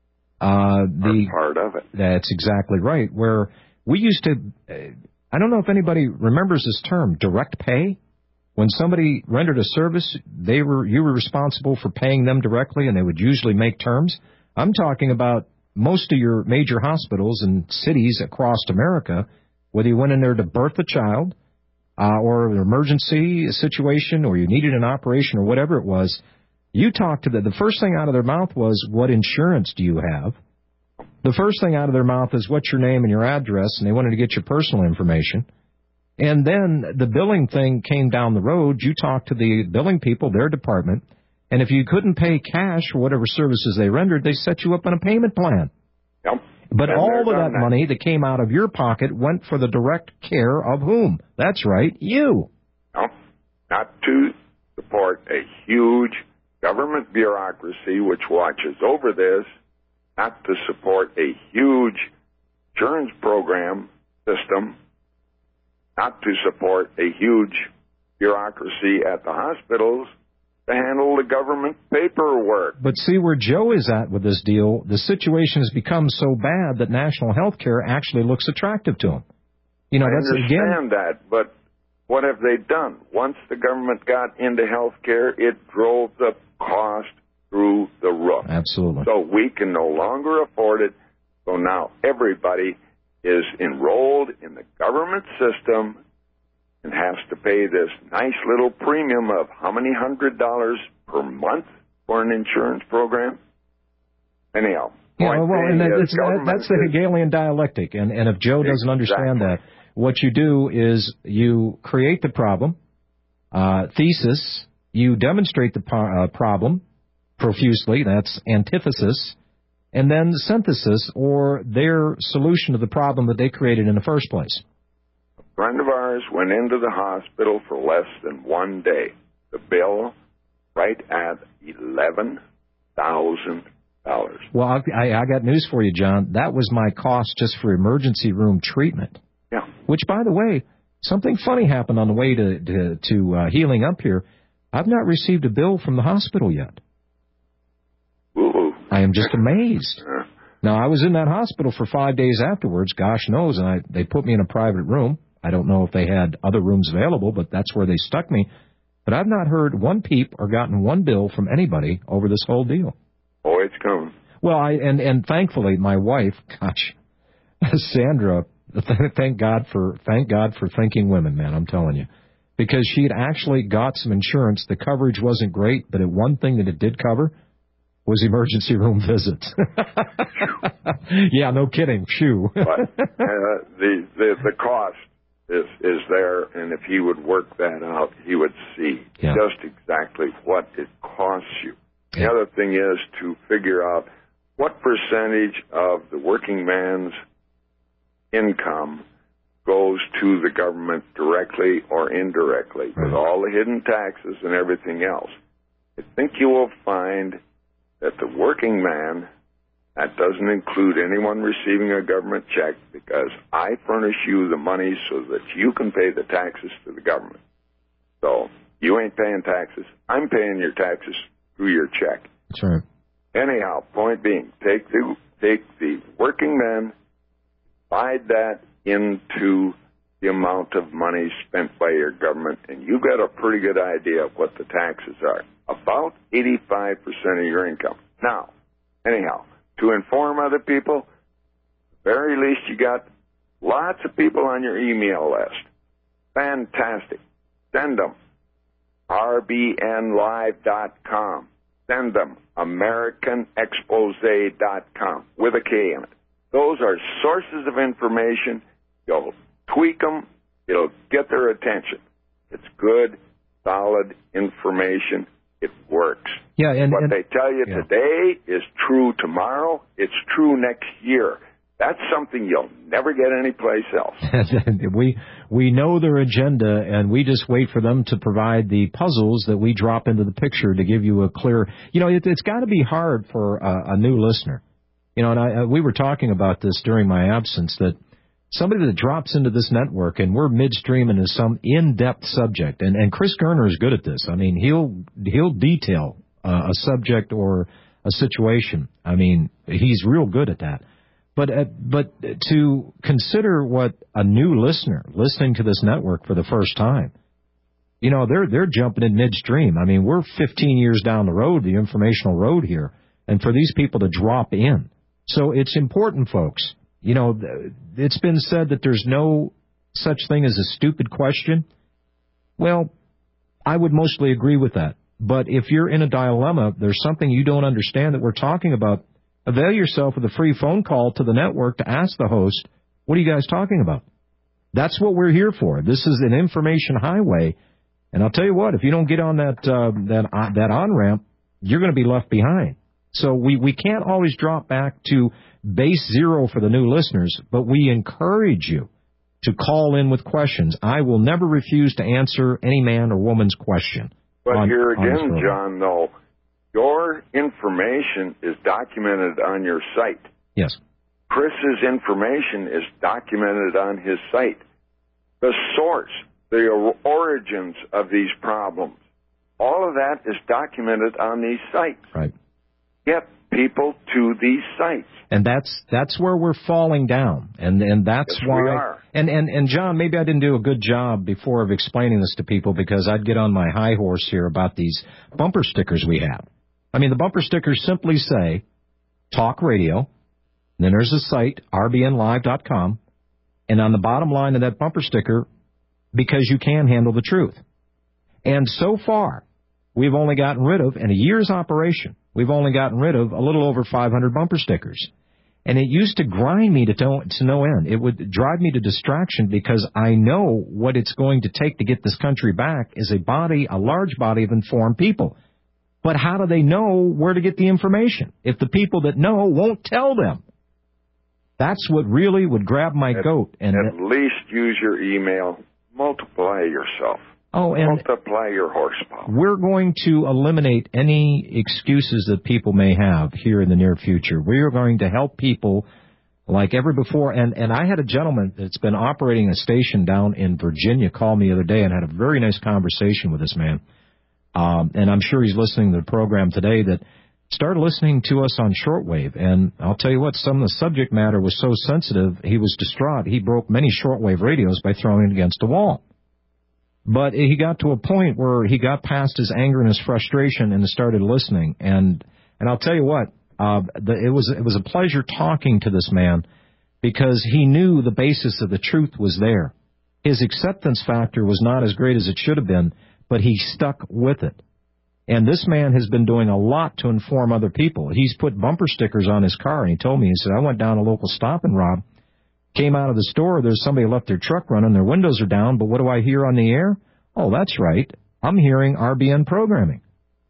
uh, the part of it. That's exactly right, where we used to, uh, I don't know if anybody remembers this term, direct pay. When somebody rendered a service, they were you were responsible for paying them directly, and they would usually make terms. I'm talking about most of your major hospitals and cities across America, whether you went in there to birth a child uh, or an emergency situation or you needed an operation or whatever it was, you talked to them. The first thing out of their mouth was, what insurance do you have? The first thing out of their mouth is, what's your name and your address, and they wanted to get your personal information. And then the billing thing came down the road. You talked to the billing people, their department, and if you couldn't pay cash for whatever services they rendered, they set you up on a payment plan. Yep. But And all of that, that money that came out of your pocket went for the direct care of whom? That's right, you. No, not to support a huge government bureaucracy which watches over this, not to support a huge insurance program system, not to support a huge bureaucracy at the hospitals to handle the government paperwork. But see where Joe is at with this deal, the situation has become so bad that national health care actually looks attractive to him. You know, I that's understand again, that, but what have they done? Once the government got into health care, it drove the cost through the roof. Absolutely. So we can no longer afford it. So now everybody is enrolled in the government system and has to pay this nice little premium of how many hundred dollars per month for an insurance program? Anyhow. Yeah, well, well and that, is it's, that, that's the Hegelian dialectic. And, and if Joe doesn't understand that, what you do is you create the problem, uh, thesis, you demonstrate the po- uh, problem profusely, that's antithesis, and then synthesis, or their solution to the problem that they created in the first place. A friend of ours went into the hospital for less than one day. The bill right at eleven thousand dollars. Well, I, I got news for you, John. That was my cost just for emergency room treatment. Yeah. Which, by the way, something funny happened on the way to, to, to uh, healing up here. I've not received a bill from the hospital yet. Ooh. I am just amazed. Now, I was in that hospital for five days afterwards, gosh knows, and I, they put me in a private room. I don't know if they had other rooms available, but that's where they stuck me. But I've not heard one peep or gotten one bill from anybody over this whole deal. Oh, it's coming. Well, I and, and thankfully, my wife, gosh, Sandra, thank God for thank God for thinking women, man, I'm telling you. Because she had actually got some insurance. The coverage wasn't great, but it, one thing that it did cover was emergency room visits. Yeah, no kidding. Phew. But uh, the, the the cost is is there, and if he would work that out, he would see yeah. just exactly what it costs you. The yeah. other thing is to figure out what percentage of the working man's income goes to the government directly or indirectly, right, with all the hidden taxes and everything else. I think you will find that the working man, that doesn't include anyone receiving a government check, because I furnish you the money so that you can pay the taxes to the government. So you ain't paying taxes. I'm paying your taxes through your check. That's right. Anyhow, point being, take the take the working man, divide that into the amount of money spent by your government, and you got a pretty good idea of what the taxes are. About eighty-five percent of your income. Now, anyhow, to inform other people, at the very least you got lots of people on your email list. Fantastic. Send them. R B N live dot com. Send them. American Expose dot com with a K in it. Those are sources of information. You'll tweak them. It'll get their attention. It's good, solid information. It works. Yeah, and what and, they tell you yeah. today is true tomorrow. It's true next year. That's something you'll never get anyplace else. we we know their agenda, and we just wait for them to provide the puzzles that we drop into the picture to give you a clear. You know, it, it's got to be hard for a, a new listener. You know, and I, we were talking about this during my absence, that somebody that drops into this network and we're midstream into some in-depth subject, and, and Chris Gerner is good at this. I mean, he'll he'll detail uh, a subject or a situation. I mean, he's real good at that. But uh, but to consider what a new listener listening to this network for the first time, you know, they're they're jumping in midstream. I mean, we're fifteen years down the road, the informational road here, and for these people to drop in. So it's important, folks. You know, it's been said that there's no such thing as a stupid question. Well, I would mostly agree with that. But if you're in a dilemma, there's something you don't understand that we're talking about, avail yourself of a free phone call to the network to ask the host, what are you guys talking about? That's what we're here for. This is an information highway. And I'll tell you what, if you don't get on that uh, that uh, that on-ramp, you're going to be left behind. So we, we can't always drop back to base zero for the new listeners, but we encourage you to call in with questions. I will never refuse to answer any man or woman's question. But on, here on again, John, though, your information is documented on your site. Yes. Chris's information is documented on his site. The source, the origins of these problems, all of that is documented on these sites. Right. Get people to these sites. And that's that's where we're falling down. And and that's yes, why we are. And, and and John, maybe I didn't do a good job before of explaining this to people, because I'd get on my high horse here about these bumper stickers we have. I mean, the bumper stickers simply say talk radio, and then there's a site, R B N live dot com, and on the bottom line of that bumper sticker, because you can handle the truth. And so far, we've only gotten rid of, in a year's operation, we've only gotten rid of a little over five hundred bumper stickers. And it used to grind me to, to, to no end. It would drive me to distraction, because I know what it's going to take to get this country back is a body, a large body of informed people. But how do they know where to get the information if the people that know won't tell them? That's what really would grab my at, goat. And at it, least use your email. Multiply yourself. Oh, and multiply your horsepower. We're going to eliminate any excuses that people may have here in the near future. We are going to help people like ever before. And, and I had a gentleman that's been operating a station down in Virginia call me the other day and had a very nice conversation with this man. Um, and I'm sure he's listening to the program today, that started listening to us on shortwave. And I'll tell you what, some of the subject matter was so sensitive, he was distraught. He broke many shortwave radios by throwing it against a wall. But he got to a point where he got past his anger and his frustration and started listening. And and I'll tell you what, uh, the, it was it was a pleasure talking to this man, because he knew the basis of the truth was there. His acceptance factor was not as great as it should have been, but he stuck with it. And this man has been doing a lot to inform other people. He's put bumper stickers on his car, and he told me, he said, I went down to a local Stop and Rob, came out of the store, there's somebody left their truck running, their windows are down, but what do I hear on the air? Oh, that's right, I'm hearing R B N programming.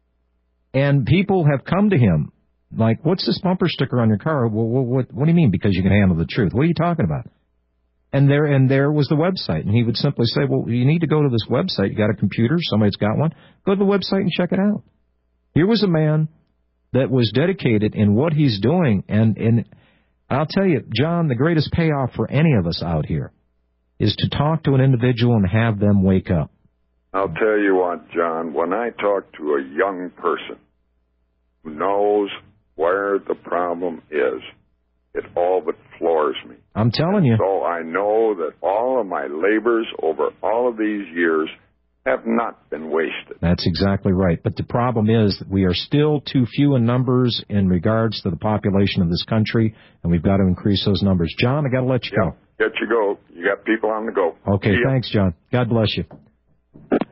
And people have come to him, like, what's this bumper sticker on your car? Well, what, what, what do you mean, because you can handle the truth? What are you talking about? And there and there was the website. And he would simply say, well, you need to go to this website. You got a computer? Somebody's got one? Go to the website and check it out. Here was a man that was dedicated in what he's doing. And, and I'll tell you, John, the greatest payoff for any of us out here is to talk to an individual and have them wake up. I'll tell you what, John, when I talk to a young person who knows where the problem is, it all but floors me. I'm telling you. So I know that all of my labors over all of these years have not been wasted. That's exactly right. But the problem is that we are still too few in numbers in regards to the population of this country, and we've got to increase those numbers. John, I got to let you yeah, go. Get you go. You got people on the go. Okay, thanks, John. God bless you.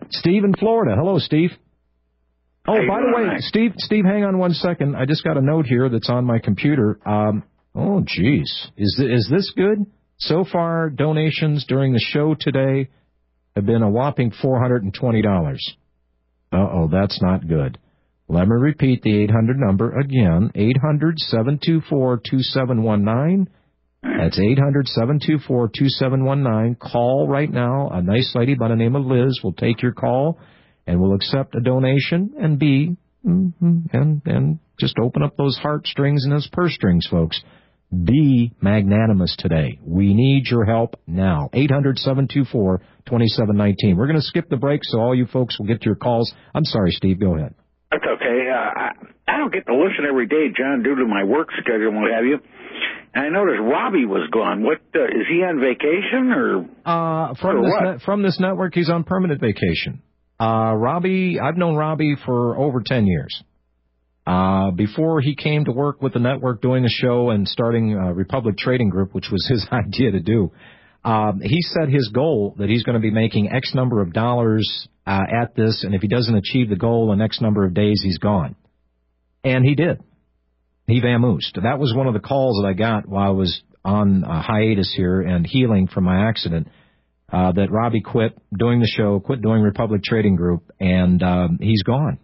Steve in Florida. Hello, Steve. Oh, Hey, by the way, Mike. Steve, Steve, hang on one second. I just got a note here that's on my computer. Um, oh, geez. Is, th- is this good? So far, donations during the show today have been a whopping four hundred twenty dollars. Uh-oh, that's not good. Let me repeat the eight hundred number again, eight hundred, seven two four, two seven one nine. That's eight hundred, seven two four, two seven one nine. Call right now. A nice lady by the name of Liz will take your call, and will accept a donation and be, mm-hmm, and, and just open up those heartstrings and those purse strings, folks. Be magnanimous today. We need your help now. eight hundred, seven two four, two seven one nine. We're going to skip the break so all you folks will get your calls. I'm sorry, Steve. Go ahead. That's okay. Uh, I, I don't get to listen every day, John, due to my work schedule and what have you. And I noticed Robbie was gone. What uh, is he on vacation or? Uh, from or this what? net, from this network, he's on permanent vacation. Uh, Robbie, I've known Robbie for over ten years. Uh, before he came to work with the network doing a show and starting uh, Republic Trading Group, which was his idea to do, um, he set his goal that he's going to be making X number of dollars uh, at this, and if he doesn't achieve the goal in X number of days, he's gone. And he did. He vamoosed. That was one of the calls that I got while I was on a hiatus here and healing from my accident, uh, that Robbie quit doing the show, quit doing Republic Trading Group, and um, he's gone.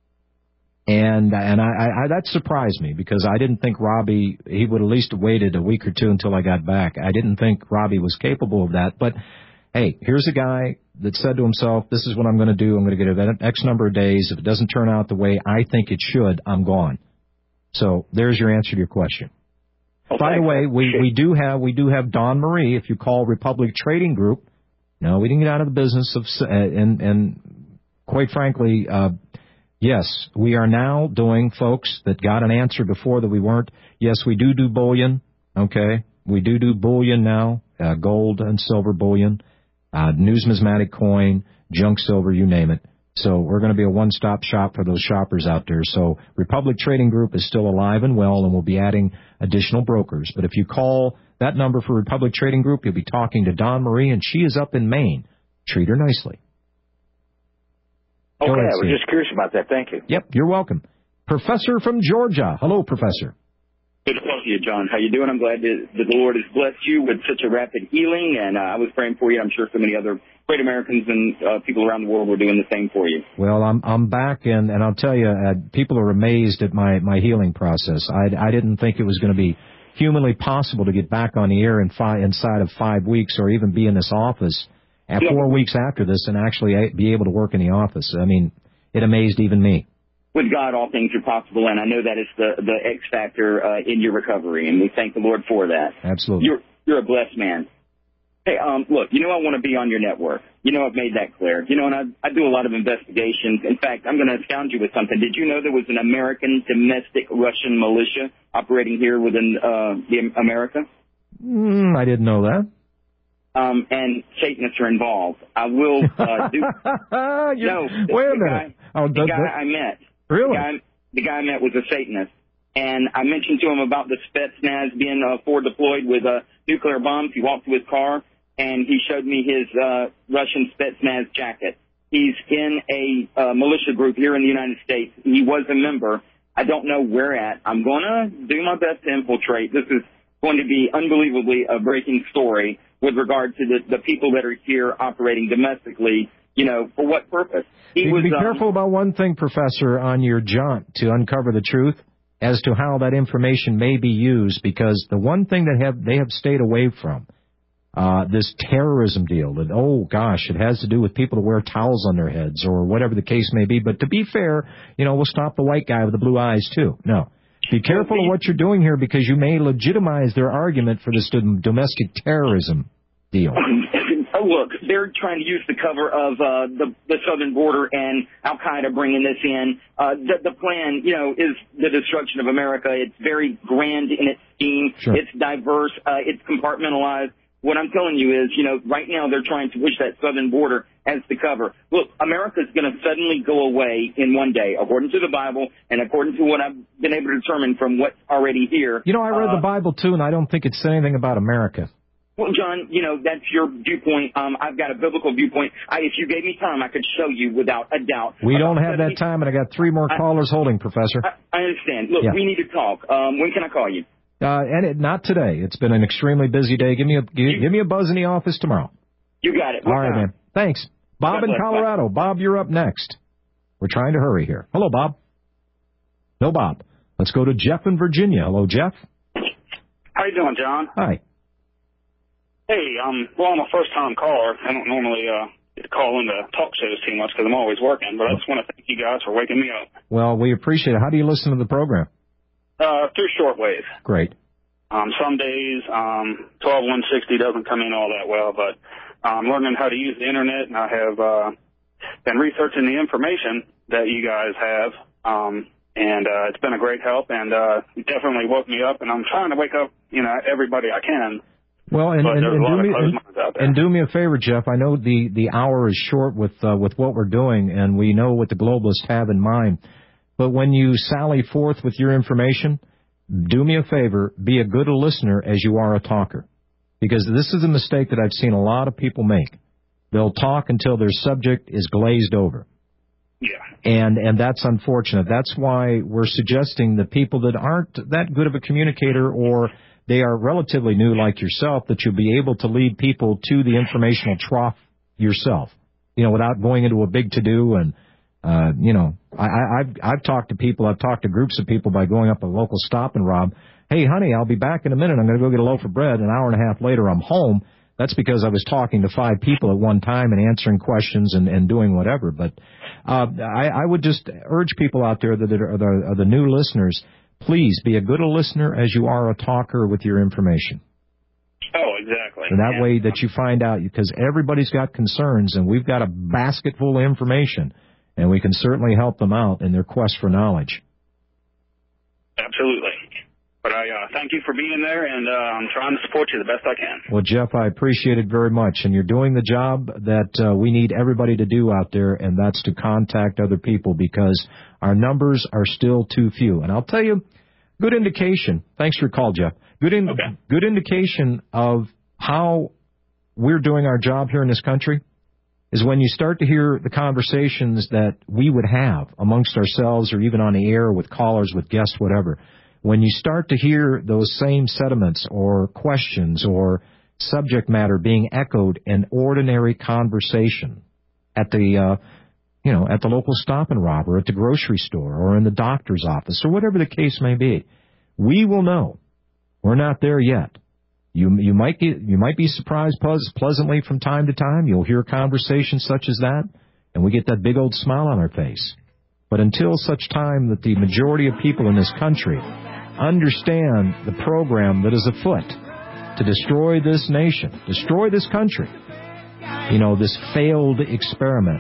And and I, I that surprised me because I didn't think Robbie, he would at least have waited a week or two until I got back. I didn't think Robbie was capable of that. But, hey, here's a guy that said to himself, this is what I'm going to do. I'm going to get an X number of days. If it doesn't turn out the way I think it should, I'm gone. So there's your answer to your question. Oh, By the way, we, we do have we do have Dawn Marie. If you call Republic Trading Group, no, we didn't get out of the business of, uh, and and quite frankly, uh, yes, we are now doing, folks that got an answer before that we weren't. Yes, we do do bullion. Okay, we do do bullion now, uh, gold and silver bullion, uh, numismatic coin, junk silver, you name it. So we're going to be a one-stop shop for those shoppers out there. So Republic Trading Group is still alive and well, and we'll be adding additional brokers. But if you call that number for Republic Trading Group, you'll be talking to Dawn Marie, and she is up in Maine. Treat her nicely. Okay, Go ahead, I was Steve. just curious about that. Thank you. Yep, you're welcome. Professor from Georgia. Hello, Professor. Good to talk to you, John. How you doing? I'm glad that that the Lord has blessed you with such a rapid healing, and uh, I was praying for you. I'm sure so many other great Americans and uh, people around the world were doing the same for you. Well, I'm I'm back, and, and I'll tell you, uh, people are amazed at my, my healing process. I, I didn't think it was going to be humanly possible to get back on the air in five, inside of five weeks or even be in this office at Yeah. four weeks after this and actually be able to work in the office. I mean, it amazed even me. With God, all things are possible, and I know that is the, the X factor uh, in your recovery, and we thank the Lord for that. Absolutely. You're you're a blessed man. Hey, um, look, you know I want to be on your network. You know I've made that clear. You know, and I, I do a lot of investigations. In fact, I'm going to astound you with something. Did you know there was an American domestic Russian militia operating here within uh, the America? Mm, I didn't know that. Um, and Satanists are involved. I will uh, do. no, the, wait a the minute. Guy, Oh, the the, guy the, I met. Really? The guy, the guy I met was a Satanist. And I mentioned to him about the Spetsnaz being uh, forward deployed with uh, nuclear bombs. He walked to his car, and he showed me his uh, Russian Spetsnaz jacket. He's in a uh, militia group here in the United States. He was a member. I don't know where at. I'm going to do my best to infiltrate. This is going to be unbelievably a breaking story with regard to the, the people that are here operating domestically. You know, for what purpose? He you was, be um, careful about one thing, Professor, on your jaunt to uncover the truth as to how that information may be used, because the one thing that have they have stayed away from, uh, this terrorism deal, that, oh, gosh, it has to do with people who wear towels on their heads or whatever the case may be. But to be fair, you know, we'll stop the white guy with the blue eyes, too. No. Be careful of what you're doing here, because you may legitimize their argument for this domestic terrorism deal. Oh, look, they're trying to use the cover of uh, the, the southern border and Al-Qaeda bringing this in. Uh, the, the plan, you know, is the destruction of America. It's very grand in its scheme. Sure. It's diverse. Uh, it's compartmentalized. What I'm telling you is, you know, right now they're trying to push that southern border as the cover. Look, America's going to suddenly go away in one day, according to the Bible and according to what I've been able to determine from what's already here. You know, I read uh, the Bible, too, and I don't think it said anything about America. Well, John, you know, that's your viewpoint. Um, I've got a biblical viewpoint. I, if you gave me time, I could show you without a doubt. We don't have that time, and I got three more I, callers holding, Professor. I, I understand. Look, yeah. we need to talk. Um, when can I call you? Uh, and it, not today. It's been an extremely busy day. Give me a give, you, give me a buzz in the office tomorrow. You got it. What All right, time? man. Thanks. Bob in Colorado. Bob, you're up next. We're trying to hurry here. Hello, Bob. No, Bob. Let's go to Jeff in Virginia. Hello, Jeff. How you doing, John? Hi. Hey, um, well, I'm a first-time caller. I don't normally uh, get to call into talk shows too much because I'm always working, but I just want to thank you guys for waking me up. Well, we appreciate it. How do you listen to the program? Uh, through shortwave. Great. Um, some days, um, twelve one sixty doesn't come in all that well, but I'm learning how to use the Internet, and I have uh, been researching the information that you guys have, um, and uh, it's been a great help, and uh, it definitely woke me up, and I'm trying to wake up, you know, everybody I can. Well, and, but and, there's and, a lot do of me, closed and, minds out there. and do me a favor, Jeff. I know the, the hour is short with uh, with what we're doing, and we know what the globalists have in mind. But when you sally forth with your information, do me a favor, be a good listener as you are a talker. Because this is a mistake that I've seen a lot of people make. They'll talk until their subject is glazed over. Yeah. And and that's unfortunate. That's why we're suggesting that people that aren't that good of a communicator, or they are relatively new like yourself, that you'll be able to lead people to the informational trough yourself, you know, without going into a big to-do. And, uh, you know, I, I, I've, I've talked to people, I've talked to groups of people by going up a local Stop and Rob. Hey, honey, I'll be back in a minute. I'm going to go get a loaf of bread. An hour and a half later, I'm home. That's because I was talking to five people at one time and answering questions and, and doing whatever. But uh, I, I would just urge people out there that are the, are the new listeners, please be a good a listener as you are a talker with your information. Oh, exactly. And that yeah. way that you find out, because everybody's got concerns, and we've got a basket full of information, and we can certainly help them out in their quest for knowledge. Absolutely. But I uh, thank you for being there, and uh, I'm trying to support you the best I can. Well, Jeff, I appreciate it very much, and you're doing the job that uh, we need everybody to do out there, and that's to contact other people, because our numbers are still too few. And I'll tell you, good indication. Thanks for your call, Jeff. Good, in, okay. good indication of how we're doing our job here in this country is when you start to hear the conversations that we would have amongst ourselves, or even on the air with callers, with guests, whatever. When you start to hear those same sentiments or questions or subject matter being echoed in ordinary conversation at the, uh, you know, at the local Stop and Rob, or at the grocery store, or in the doctor's office, or whatever the case may be, we will know. We're not there yet. You you might get you might be surprised pleasantly from time to time. You'll hear conversations such as that, and we get that big old smile on our face. But until such time that the majority of people in this country understand the program that is afoot to destroy this nation, destroy this country, you know, this failed experiment.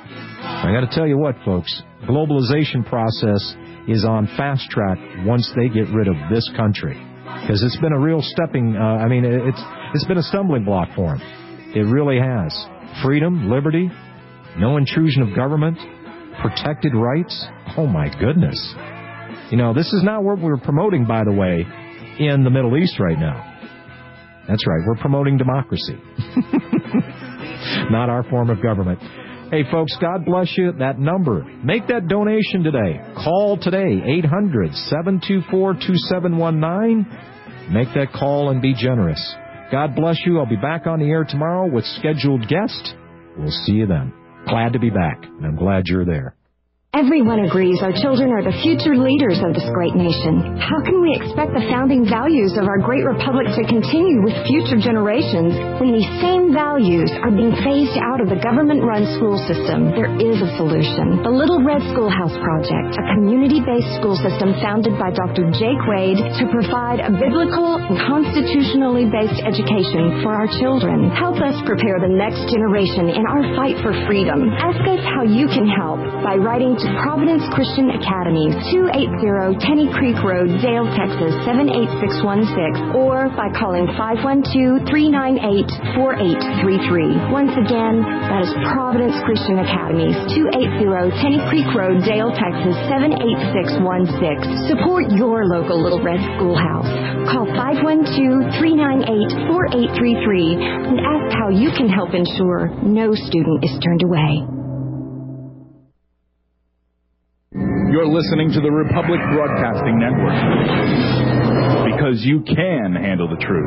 I got to tell you what, folks, globalization process is on fast track once they get rid of this country, because it's been a real stepping, uh, I mean, it's it's been a stumbling block for them. It really has. Freedom, liberty, no intrusion of government, protected rights. Oh, my goodness. You know, this is not what we're promoting, by the way, in the Middle East right now. That's right. We're promoting democracy, not our form of government. Hey, folks, God bless you. That number, make that donation today. Call today, eight hundred, seven two four, two seven one nine. Make that call and be generous. God bless you. I'll be back on the air tomorrow with scheduled guest. We'll see you then. Glad to be back, and I'm glad you're there. Everyone agrees our children are the future leaders of this great nation. How can we expect the founding values of our great republic to continue with future generations when these same values are being phased out of the government-run school system? There is a solution. The Little Red Schoolhouse Project, a community-based school system founded by Doctor Jake Wade to provide a biblical and constitutionally based education for our children. Help us prepare the next generation in our fight for freedom. Ask us how you can help by writing to Providence Christian Academy, two eighty Tenny Creek Road, Dale, Texas, seven eight six one six, or by calling five one two, three nine eight, four eight three three. Once again, that is Providence Christian Academy, two eighty Tenny Creek Road, Dale, Texas, seven eight six one six. Support your local Little Red Schoolhouse. Call five one two, three nine eight, four four eight three three and ask how you can help ensure no student is turned away. You're listening to the Republic Broadcasting Network. Because you can handle the truth.